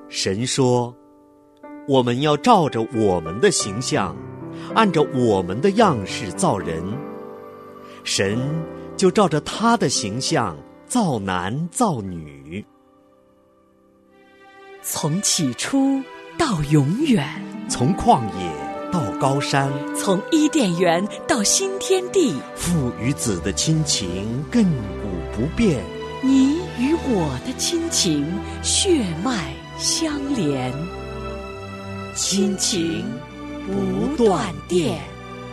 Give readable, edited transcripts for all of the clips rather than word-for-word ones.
神说，我们要照着我们的形象，按照我们的样式造人。神就照着他的形象造男造女。 从起初到永远， 从旷野到高山， 从伊甸园到新天地， 父与子的亲情亘古不变， 你与我的亲情血脉相连，亲情不断电。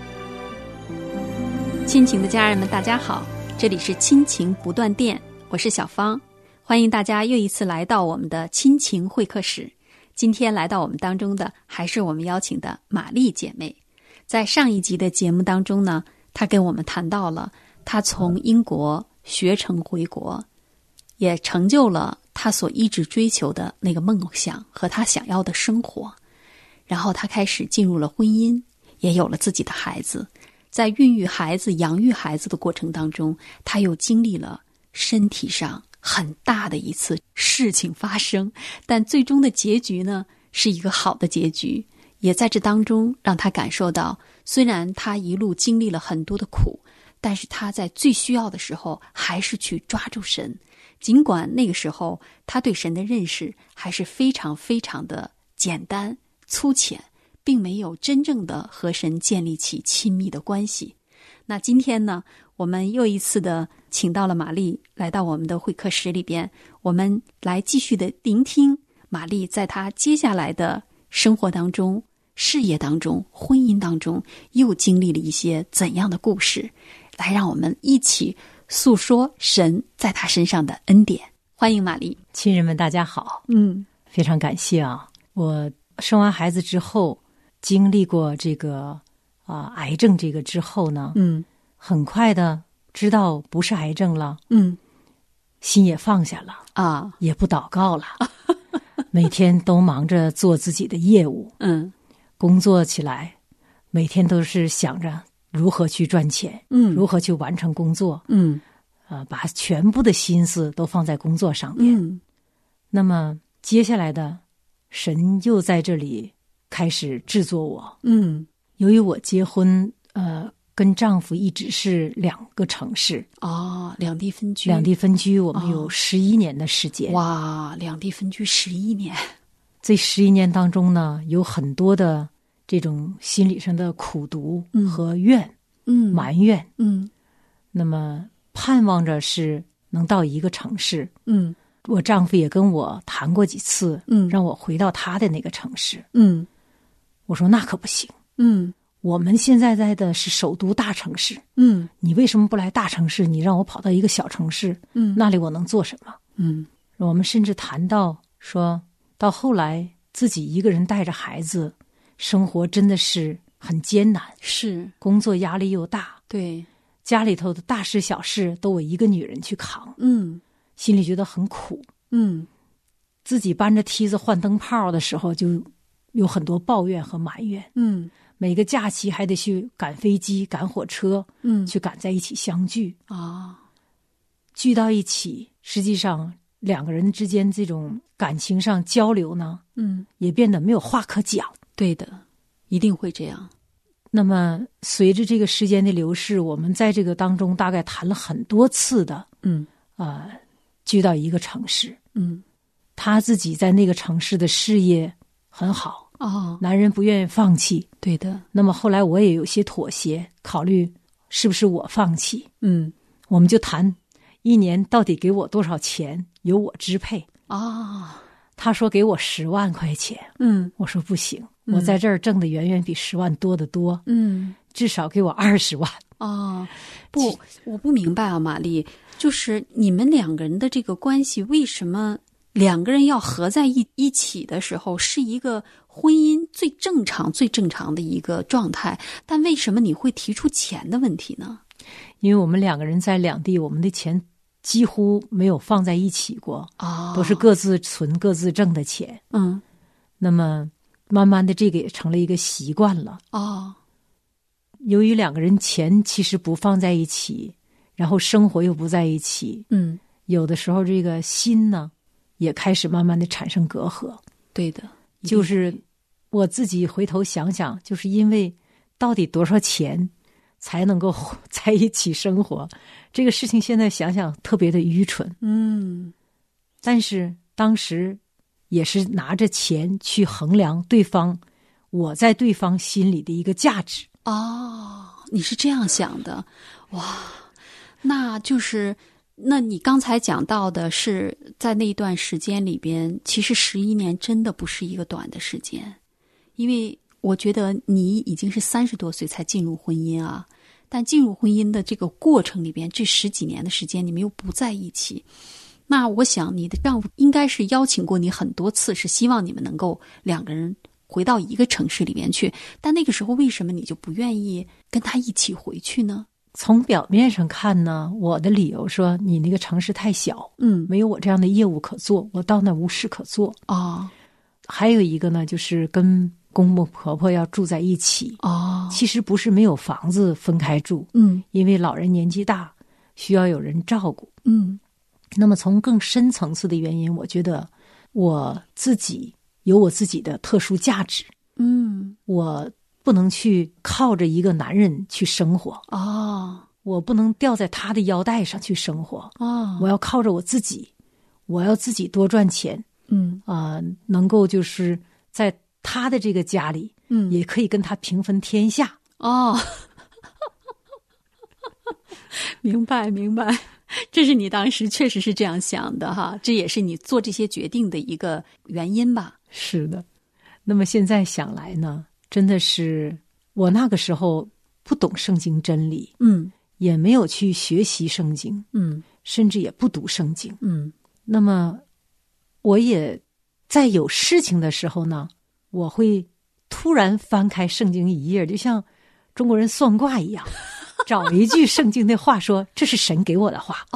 亲情的家人们，大家好，这里是亲情不断电，我是小芳，欢迎大家又一次来到我们的亲情会客室。今天来到我们当中的还是我们邀请的玛丽姐妹。在上一集的节目当中呢，她跟我们谈到了她从英国学成回国，也成就了她所一直追求的那个梦想和她想要的生活。然后她开始进入了婚姻，也有了自己的孩子。在孕育孩子、养育孩子的过程当中，她又经历了身体上很大的一次事情发生，但最终的结局呢，是一个好的结局。也在这当中让她感受到，虽然她一路经历了很多的苦，但是她在最需要的时候还是去抓住神。尽管那个时候她对神的认识还是非常非常的简单粗浅，并没有真正的和神建立起亲密的关系。那今天呢，我们又一次的请到了玛丽来到我们的会客室里边，我们来继续的聆听玛丽在她接下来的生活当中、事业当中、婚姻当中又经历了一些怎样的故事，来让我们一起诉说神在她身上的恩典。欢迎玛丽。 亲人们大家好。非常感谢啊！我生完孩子之后，经历过这个癌症这个之后呢，很快的知道不是癌症了，心也放下了啊，也不祷告了，每天都忙着做自己的业务，工作起来，每天都是想着如何去赚钱，如何去完成工作，把全部的心思都放在工作上面。那么接下来的神又在这里开始制作我。由于我结婚跟丈夫一直是两个城市两地分居。 我们有11年的时间。 哇，两地分居11年。 这11年当中呢，有很多的这种心理上的苦毒和埋怨。那么盼望着是能到一个城市。我丈夫也跟我谈过几次，让我回到他的那个城市。我说那可不行。我们现在在的是首都大城市。你为什么不来大城市？你让我跑到一个小城市，那里我能做什么？我们甚至谈到说，到后来自己一个人带着孩子，生活真的是很艰难， 是工作压力又大， 对， 家里头的大事小事都我一个女人去扛，心里觉得很苦。自己搬着梯子换灯泡的时候，就有很多抱怨和埋怨。每个假期还得去赶飞机、赶火车，去赶在一起相聚聚到一起，实际上两个人之间这种感情上交流呢，也变得没有话可讲。 对的，一定会这样。 那么随着这个时间的流逝，我们在这个当中大概谈了很多次的，聚到一个城市。他自己在那个城市的事业很好。男人不愿意放弃。 对的。 那么后来我也有些妥协，考虑是不是我放弃。我们就谈一年到底给我多少钱，由我支配。他说给我10万块钱。我说不行，我在这儿挣的远远比10万多得多。至少给我20万。 不，我不明白啊，玛丽，就是你们两个人的这个关系，为什么两个人要合在一起的时候是一个婚姻最正常的一个状态，但为什么你会提出钱的问题呢？ 因为我们两个人在两地，我们的钱几乎没有放在一起过，都是各自存各自挣的钱。那么慢慢的这个也成了一个习惯了。由于两个人钱其实不放在一起，然后生活又不在一起，有的时候这个心呢也开始慢慢的产生隔阂。 对的， 就是我自己回头想想，就是因为到底多少钱才能够在一起生活，这个事情现在想想特别的愚蠢。但是当时也是拿着钱去衡量对方，我在对方心里的一个价值。 你是这样想的，哇，那就是那你刚才讲到的是在那段时间里边，其实11年真的不是一个短的时间，因为我觉得你已经是30多岁才进入婚姻啊，但进入婚姻的这个过程里边，这10几年的时间你们又不在一起，那我想你的丈夫应该是邀请过你很多次，是希望你们能够2个人回到一个城市里面去，但那个时候为什么你就不愿意跟他一起回去呢？ 从表面上看呢，我的理由说你那个城市太小，没有我这样的业务可做，我到那无事可做。还有一个呢，就是跟公公婆婆要住在一起。其实不是没有房子分开住，因为老人年纪大，需要有人照顾。那么从更深层次的原因，我觉得我自己有我自己的特殊价值。我不能去靠着一个男人去生活。我不能吊在他的腰带上去生活。我要靠着我自己，我要自己多赚钱。能够就是在他的这个家里，也可以跟他平分天下。 明白明白，这是你当时确实是这样想的哈，这也是你做这些决定的一个原因吧？ 是的。那么现在想来呢，真的是我那个时候不懂圣经真理，也没有去学习圣经，甚至也不读圣经，那么我也在有事情的时候呢，我会突然翻开圣经一页，就像中国人算卦一样，找一句圣经的话说这是神给我的话。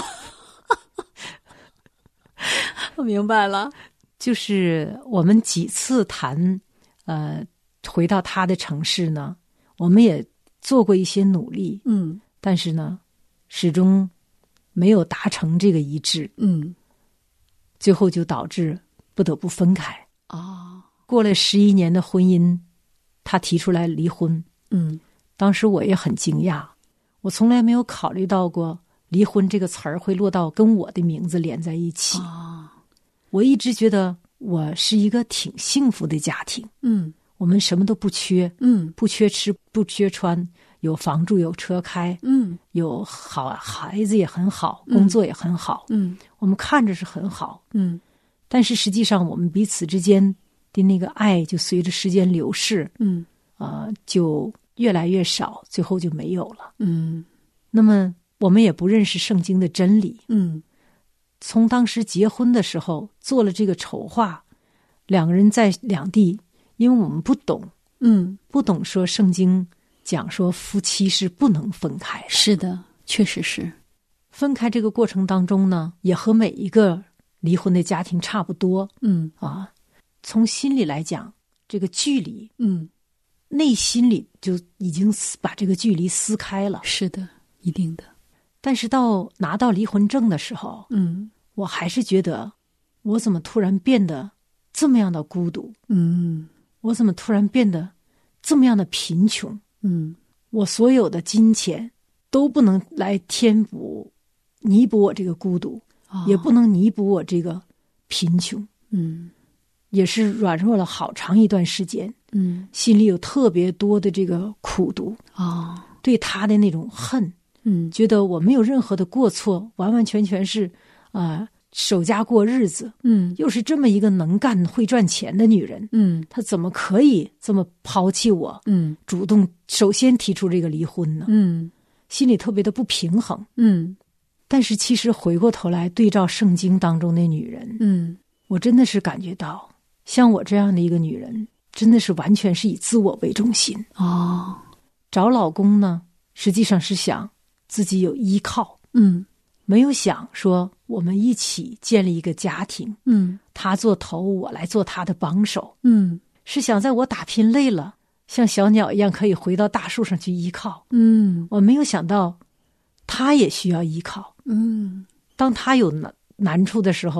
我明白了。 就是我们几次谈回到他的城市呢，我们也做过一些努力，但是呢始终没有达成这个一致，最后就导致不得不分开。过了11年的婚姻，他提出来离婚。当时我也很惊讶，我从来没有考虑到过离婚这个词儿会落到跟我的名字连在一起。我一直觉得我是一个挺幸福的家庭，我们什么都不缺，不缺吃不缺穿，有房住有车开，有好孩子也很好，工作也很好，我们看着是很好，但是实际上我们彼此之间的那个爱就随着时间流逝，就越来越少，最后就没有了。那么我们也不认识圣经的真理，从当时结婚的时候做了这个筹划，2个人在两地，因为我们不懂，不懂说圣经讲说夫妻是不能分开的。 是的，确实是。 分开这个过程当中呢，也和每一个离婚的家庭差不多。从心里来讲，这个距离，内心里就已经把这个距离撕开了。 是的，一定的。 但是到拿到离婚证的时候，我还是觉得我怎么突然变得这么样的孤独，我怎么突然变得这么样的贫穷，我所有的金钱都不能来弥补我这个孤独，也不能弥补我这个贫穷，也是软弱了好长一段时间，心里有特别多的这个苦毒，对他的那种恨，觉得我没有任何的过错，完完全全是守家过日子，又是这么一个能干会赚钱的女人，她怎么可以这么抛弃我，主动首先提出这个离婚呢？心里特别的不平衡，但是其实回过头来对照圣经当中的女人，我真的是感觉到像我这样的一个女人真的是完全是以自我为中心。找老公呢实际上是想自己有依靠，没有想说我们一起建立一个家庭，他做头我来做他的帮手，是想在我打拼累了像小鸟一样可以回到大树上去依靠，我没有想到他也需要依靠，当他有难处的时候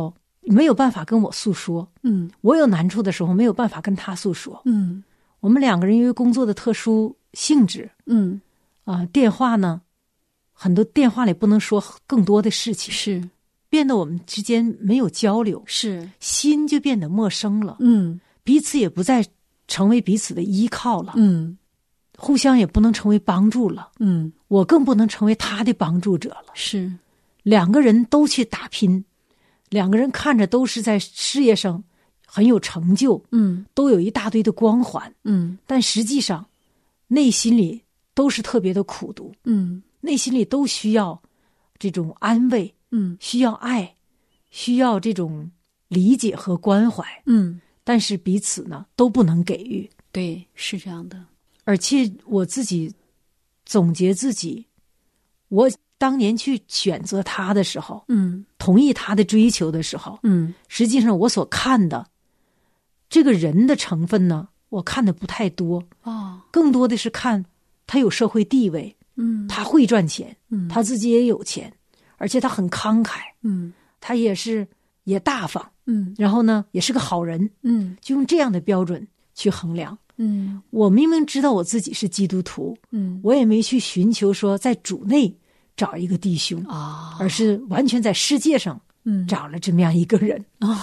没有办法跟我诉说，我有难处的时候没有办法跟他诉说，我们两个人因为工作的特殊性质，电话呢，很多电话里不能说更多的事情， 是变得我们之间没有交流， 是心就变得陌生了，彼此也不再成为彼此的依靠了，互相也不能成为帮助了，我更不能成为他的帮助者了， 是两个人都去打拼，两个人看着都是在事业上很有成就，都有一大堆的光环，但实际上内心里都是特别的苦毒，内心里都需要这种安慰，需要爱，需要这种理解和关怀，但是彼此呢都不能给予。 对，是这样的。 而且我自己总结自己，我当年去选择他的时候，同意他的追求的时候，实际上我所看的这个人的成分呢，我看的不太多，更多的是看他有社会地位，他会赚钱，他自己也有钱，而且他很慷慨，他也大方，然后呢也是个好人，就用这样的标准去衡量。我明明知道我自己是基督徒，我也没去寻求说在主内找一个弟兄，而是完全在世界上找了这么样一个人。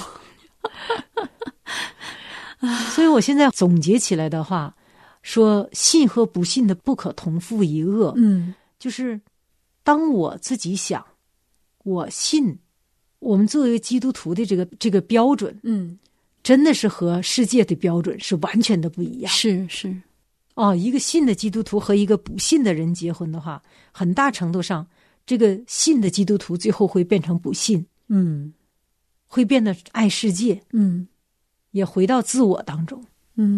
所以我现在总结起来的话，说信和不信的不可同负一恶，就是当我自己想我信，我们作为基督徒的这个标准，真的是和世界的标准是完全的不一样。 是一个信的基督徒和一个不信的人结婚的话，很大程度上这个信的基督徒最后会变成不信，会变得爱世界，也回到自我当中。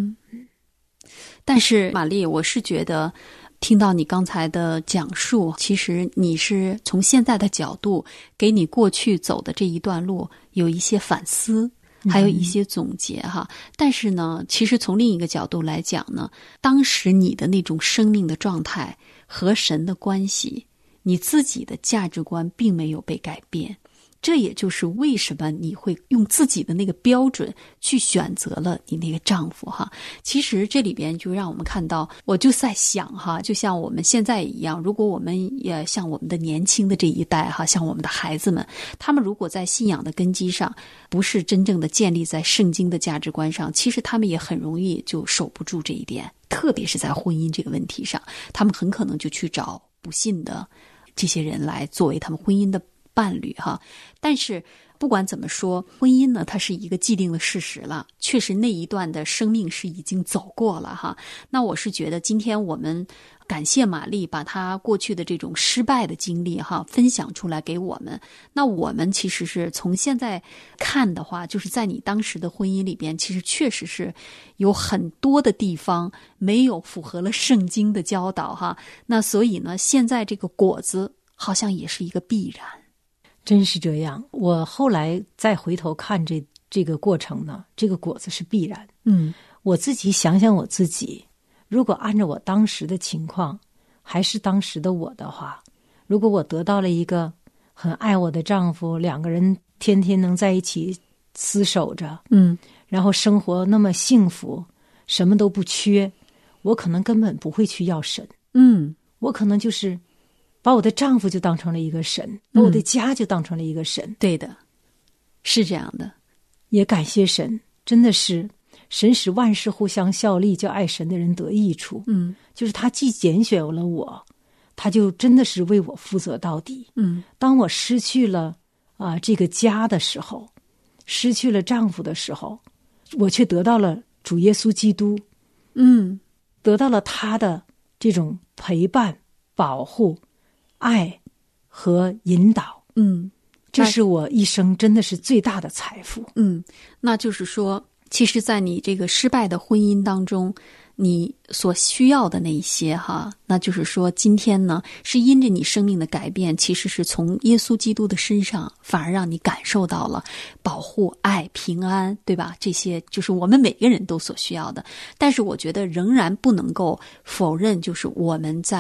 但是玛丽，我是觉得听到你刚才的讲述，其实你是从现在的角度给你过去走的这一段路有一些反思，还有一些总结哈。但是呢，其实从另一个角度来讲呢，当时你的那种生命的状态和神的关系，你自己的价值观并没有被改变。这也就是为什么你会用自己的那个标准去选择了你那个丈夫哈。其实这里边就让我们看到，我就在想哈，就像我们现在一样，如果我们也像我们的年轻的这一代哈，像我们的孩子们，他们如果在信仰的根基上不是真正的建立在圣经的价值观上，其实他们也很容易就守不住这一点，特别是在婚姻这个问题上，他们很可能就去找不信的这些人来作为他们婚姻的伴侣哈。但是不管怎么说，婚姻呢，它是一个既定的事实了，确实那一段的生命是已经走过了哈。那我是觉得今天我们感谢玛丽把她过去的这种失败的经历哈分享出来给我们。那我们其实是从现在看的话，就是在你当时的婚姻里边，其实确实是有很多的地方没有符合了圣经的教导哈。那所以呢，现在这个果子好像也是一个必然。 真是这样，我后来再回头看这个过程呢，这个果子是必然。我自己想想我自己，如果按照我当时的情况，还是当时的我的话，如果我得到了一个很爱我的丈夫，两个人天天能在一起厮守着，然后生活那么幸福，什么都不缺，我可能根本不会去要神。我可能就是把我的丈夫就当成了一个神，把我的家就当成了一个神。 对的，是这样的。 也感谢神，真的是神使万事互相效力，叫爱神的人得益处。就是他既拣选了我，他就真的是为我负责到底。当我失去了这个家的时候，失去了丈夫的时候，我却得到了主耶稣基督。得到了他的这种陪伴、保护、爱和引导。这是我一生真的是最大的财富。 那就是说，其实在你这个失败的婚姻当中，你所需要的那一些哈，那就是说今天呢，是因着你生命的改变，其实是从耶稣基督的身上，反而让你感受到了保护、爱、平安，对吧？这些就是我们每个人都所需要的。但是我觉得仍然不能够否认，就是我们在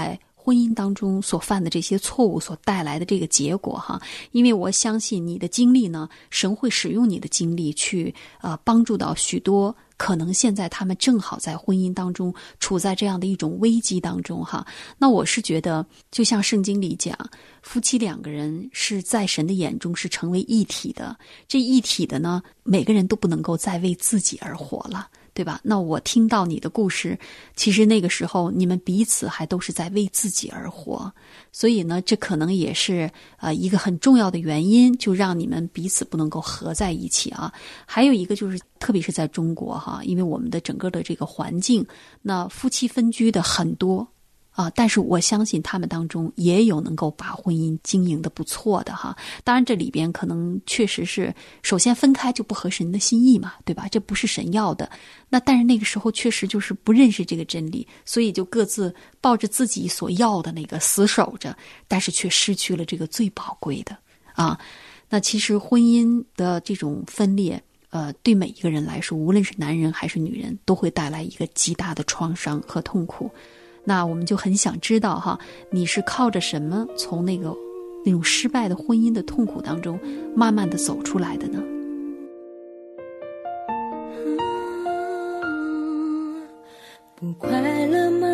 婚姻当中所犯的这些错误所带来的这个结果哈。因为我相信你的经历呢，神会使用你的经历去帮助到许多可能现在他们正好在婚姻当中处在这样的一种危机当中哈。那我是觉得就像圣经里讲，夫妻两个人是在神的眼中是成为一体的，这一体的呢，每个人都不能够再为自己而活了，对吧？那我听到你的故事，其实那个时候你们彼此还都是在为自己而活，所以呢，这可能也是一个很重要的原因，就让你们彼此不能够合在一起啊。还有一个就是，特别是在中国哈，因为我们的整个的这个环境，那夫妻分居的很多但是我相信他们当中也有能够把婚姻经营的不错的哈。当然这里边可能确实是首先分开就不合神的心意嘛，对吧？这不是神要的。那但是那个时候确实就是不认识这个真理，所以就各自抱着自己所要的那个死守着，但是却失去了这个最宝贵的啊。那其实婚姻的这种分裂对每一个人来说，无论是男人还是女人，都会带来一个极大的创伤和痛苦。那我们就很想知道哈，你是靠着什么从那种失败的婚姻的痛苦当中慢慢的走出来的呢？ 不快乐吗？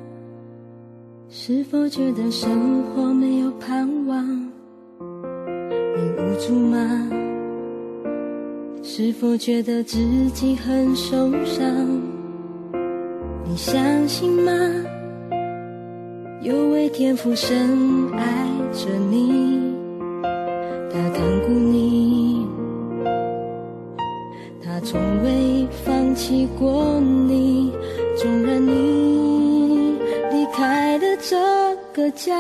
是否觉得生活没有盼望？你无助吗？是否觉得自己很受伤？你相信吗？有位天父深爱着你，他看顾你，他从未放弃过你，纵然你离开了这个家，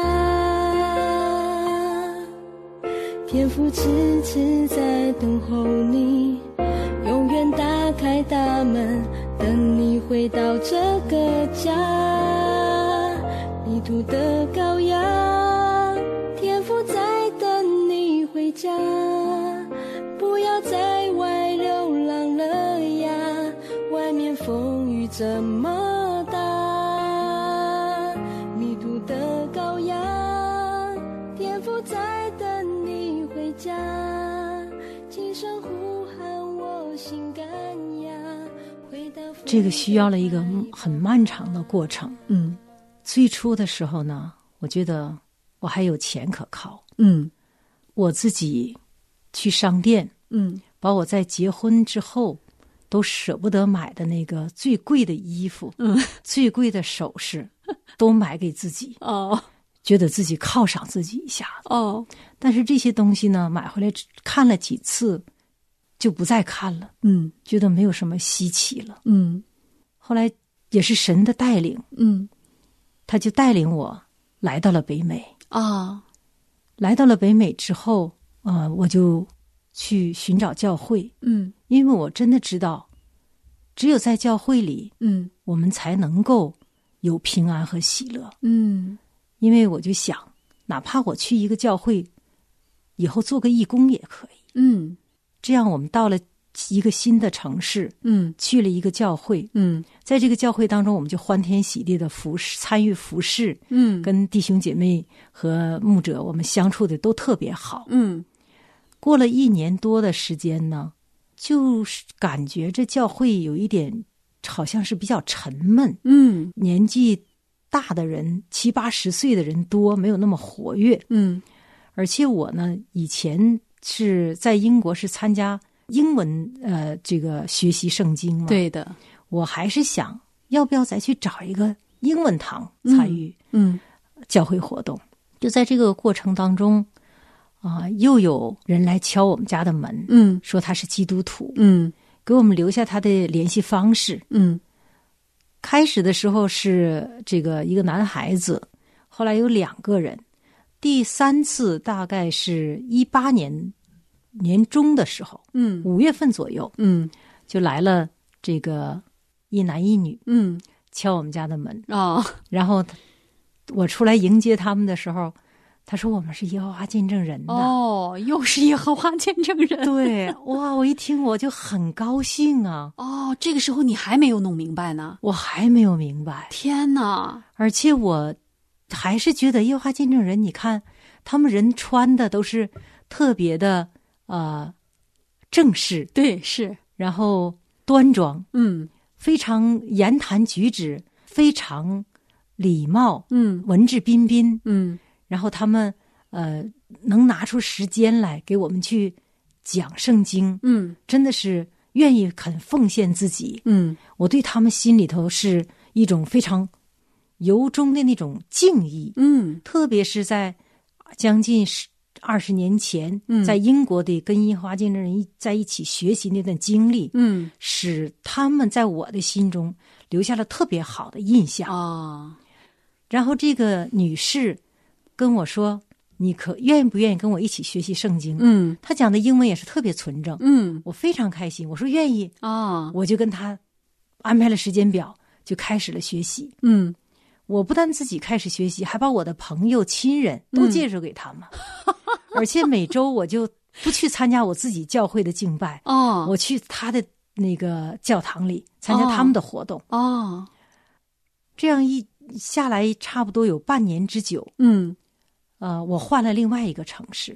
天父迟迟在等候你，永远打开大门，等你回到这个家。迷途的羔羊，天父在等你回家，不要在外流浪了呀，外面风雨这么大。迷途的羔羊，天父在等你回家，轻声呼喊我心肝呀，回到这个需要了一个很漫长的过程。最初的时候呢，我觉得我还有钱可靠。我自己去商店，把我在结婚之后都舍不得买的那个最贵的衣服，最贵的首饰，都买给自己。觉得自己犒赏自己一下子。但是这些东西呢，买回来看了几次，就不再看了。觉得没有什么稀奇了。后来也是神的带领。他就带领我来到了北美。来到了北美之后，我就去寻找教会。因为我真的知道，只有在教会里，我们才能够有平安和喜乐。因为我就想，哪怕我去一个教会，以后做个义工也可以。这样我们到了一个新的城市，去了一个教会，在这个教会当中，我们就欢天喜地的参与服侍，跟弟兄姐妹和牧者我们相处的都特别好。过了1年多的时间呢，就是感觉这教会有一点好像是比较沉闷。年纪大的人70、80岁的人多，没有那么活跃。而且我呢，以前是在英国是参加英文这个学习圣经嘛。对的。我还是想要不要再去找一个英文堂参与教会活动。就在这个过程当中又有人来敲我们家的门，说他是基督徒，给我们留下他的联系方式。开始的时候是这个一个男孩子，后来有2个人，第3次大概是18年年中的时候，5月份左右，就来了这个一男一女，敲我们家的门。然后我出来迎接他们的时候，他说我们是耶和华见证人的。又是耶和华见证人。对，哇，我一听我就很高兴啊。 这个时候你还没有弄明白呢？ 我还没有明白。 天哪！ 而且我还是觉得耶和华见证人，你看他们人穿的都是特别的正式， 对，是， 然后端庄，非常言谈举止非常礼貌，文质彬彬，然后他们能拿出时间来给我们去讲圣经，真的是愿意肯奉献自己，我对他们心里头是一种非常由衷的那种敬意，特别是在将近20年前，在英国的跟耶和华见证人在一起学习那段经历，使他们在我的心中留下了特别好的印象。然后这个女士跟我说，你愿不愿意跟我一起学习圣经？她讲的英文也是特别纯正，我非常开心，我说愿意，我就跟她安排了时间表，就开始了学习。我不但自己开始学习，还把我的朋友亲人都介绍给他们，而且每周我就不去参加我自己教会的敬拜，我去他的那个教堂里参加他们的活动。这样一下来差不多有半年之久。我换了另外一个城市，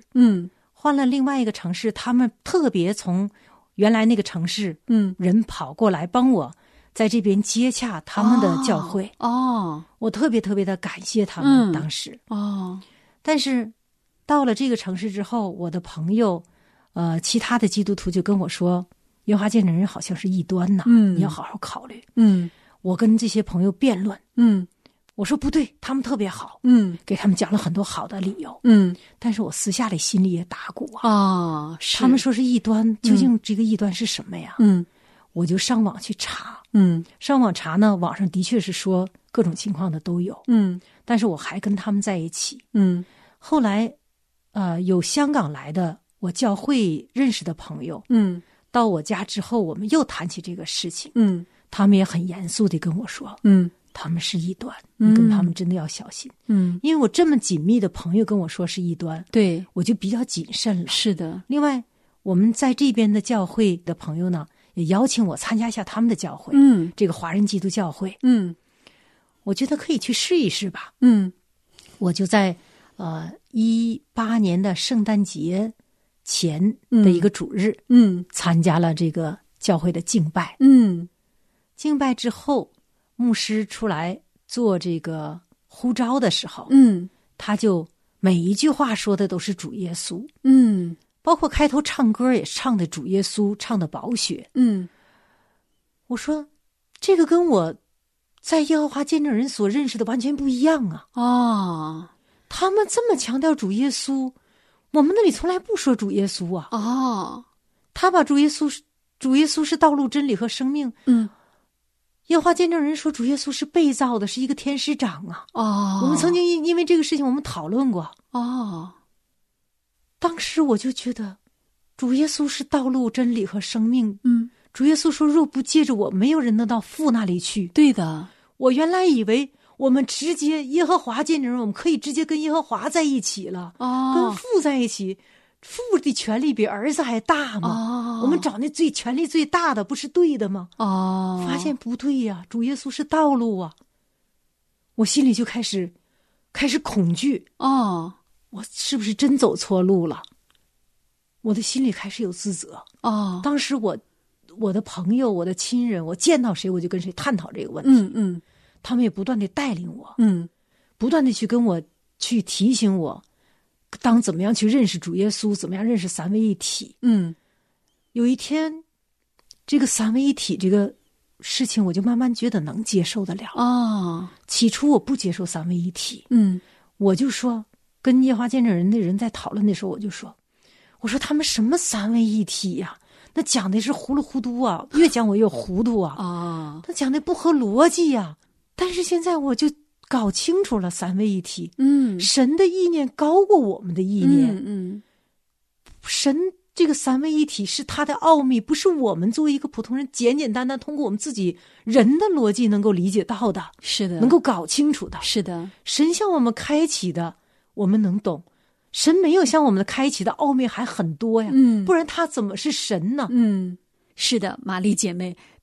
他们特别从原来那个城市，人跑过来帮我在这边接洽他们的教会。我特别特别的感谢他们当时。但是到了这个城市之后，我的朋友其他的基督徒就跟我说，耶和华见证人好像是异端呐，你要好好考虑。我跟这些朋友辩论，我说不对，他们特别好，给他们讲了很多好的理由，但是我私下里心里也打鼓啊。他们说是异端，究竟这个异端是什么呀？我就上网去查，上网查呢，网上的确是说各种情况的都有，但是我还跟他们在一起，后来有香港来的我教会认识的朋友，到我家之后，我们又谈起这个事情，他们也很严肃地跟我说，他们是异端，你跟他们真的要小心，因为我这么紧密的朋友跟我说是异端， 对， 我就比较谨慎了。 是的。 另外，我们在这边的教会的朋友呢，也邀请我参加一下他们的教会，这个华人基督教会，我觉得可以去试一试吧，我就在18年的圣诞节前的一个主日，参加了这个教会的敬拜，敬拜之后，牧师出来做这个呼召的时候，他就每一句话说的都是主耶稣，包括开头唱歌也唱的主耶稣，唱的宝血，我说这个跟我在耶和华见证人所认识的完全不一样啊！他们这么强调主耶稣，我们那里从来不说主耶稣啊！他把主耶稣是道路、真理和生命，耶和华见证人说主耶稣是被造的，是一个天使长啊！我们曾经因为这个事情我们讨论过当时我就觉得主耶稣是道路、真理和生命，主耶稣说若不借着我，没有人能到父那里去。 对的， 我原来以为我们直接耶和华见证人，我们可以直接跟耶和华在一起了，跟父在一起，父的权力比儿子还大吗？我们找那权力最大的不是对的吗？发现不对呀，主耶稣是道路啊！我心里就开始恐惧我是不是真走错路了？我的心里开始有自责当时我的朋友、我的亲人，我见到谁我就跟谁探讨这个问题，他们也不断地带领我，不断地去跟我去提醒我，当怎么样去认识主耶稣，怎么样认识三位一体。有一天，这个三位一体这个事情，我就慢慢觉得能接受得了起初我不接受三位一体，我就说跟耶和华见证人的人在讨论的时候，我说他们什么三位一体呀？那讲的是糊里糊涂啊，越讲我越糊涂他讲的不合逻辑呀。但是现在我就搞清楚了三位一体，神的意念高过我们的意念，神这个三位一体是他的奥秘，不是我们作为一个普通人简简单单通过我们自己人的逻辑能够理解到的， 是的， 能够搞清楚的， 是的。 神向我们开启的我们能懂，神没有向我们的开启的奥秘还很多呀，不然他怎么是神呢？ 是的，玛丽姐妹，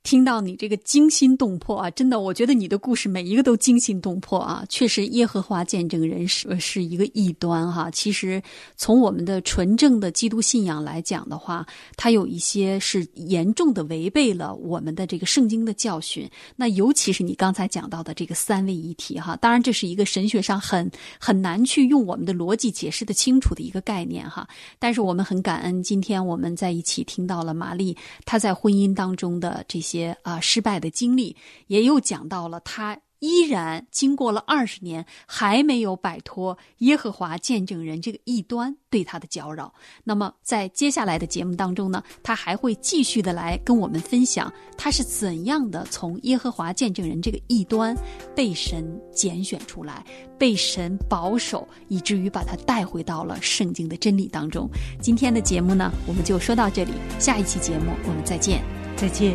听到你这个惊心动魄啊，真的，我觉得你的故事每一个都惊心动魄啊。确实，耶和华见证人是一个异端哈。其实从我们的纯正的基督信仰来讲的话，它有一些是严重的违背了我们的这个圣经的教训。那尤其是你刚才讲到的这个三位一体哈，当然这是一个神学上很难去用我们的逻辑解释的清楚的一个概念哈。但是我们很感恩，今天我们在一起听到了玛丽她在婚姻当中的这些失败的经历，也又讲到了她依然经过了20年还没有摆脱耶和华见证人这个异端对她的搅扰。那么在接下来的节目当中呢，她还会继续的来跟我们分享她是怎样的从耶和华见证人这个异端被神拣选出来，被神保守，以至于把她带回到了圣经的真理当中。今天的节目呢，我们就说到这里，下一期节目我们再见。 再见。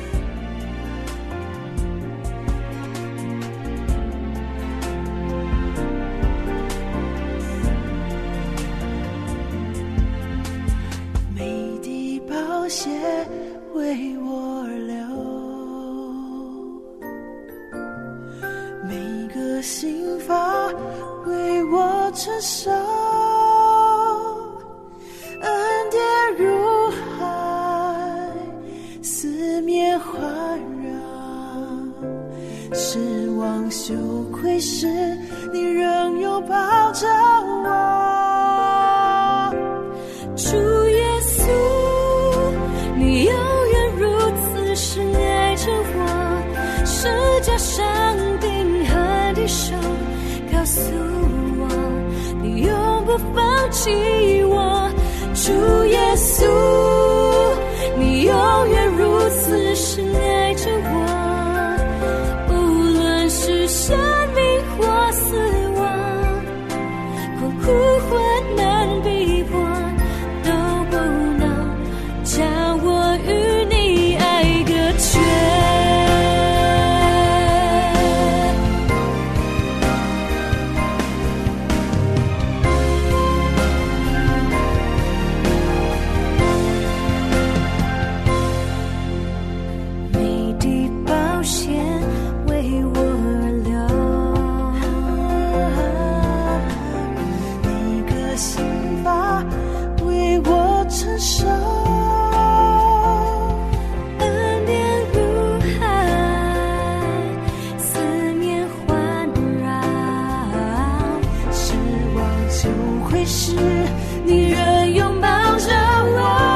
血为我而流，每个心法为我承受，恩典如海，四面环绕，失望羞愧时，你仍拥抱着我，主耶稣，你永远如此深爱着我，十架上钉痕的手告诉我，你永不放弃我，主耶稣，你永远如此深爱着我，无论是生命或死亡，或苦患难逼迫，都不能将我与你爱隔绝。你的宝血为我而流，每个心法为我承受，恩典如海，四面环绕，失望羞愧时，你仍拥抱着我，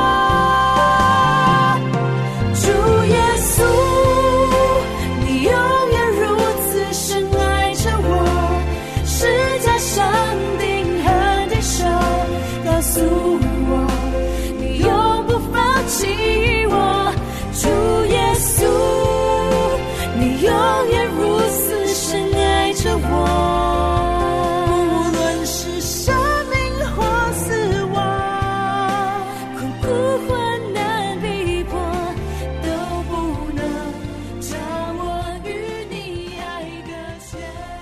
主耶稣，你永远如此深爱着我，十架上钉痕的手告诉我，你永不放弃我，主耶稣，你永远如此深爱着我，无论是生命或死亡，苦患难逼迫，都不能将我与你爱隔绝。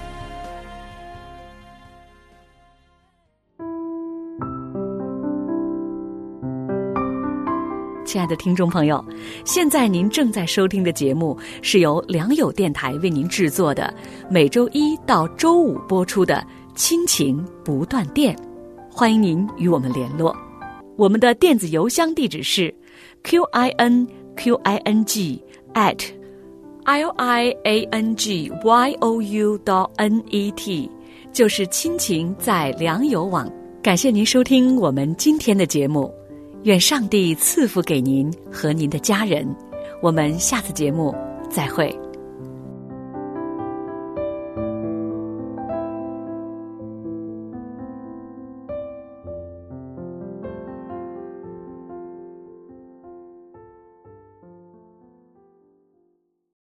亲爱的听众朋友，现在您正在收听的节目是由良友电台为您制作的，每周一到周五播出的亲情不断电，欢迎您与我们联络。我们的电子邮箱地址是 QINQING@liangyou.net， 就是亲情在良友网。感谢您收听我们今天的节目，愿上帝赐福给您和您的家人。我们下次节目再会。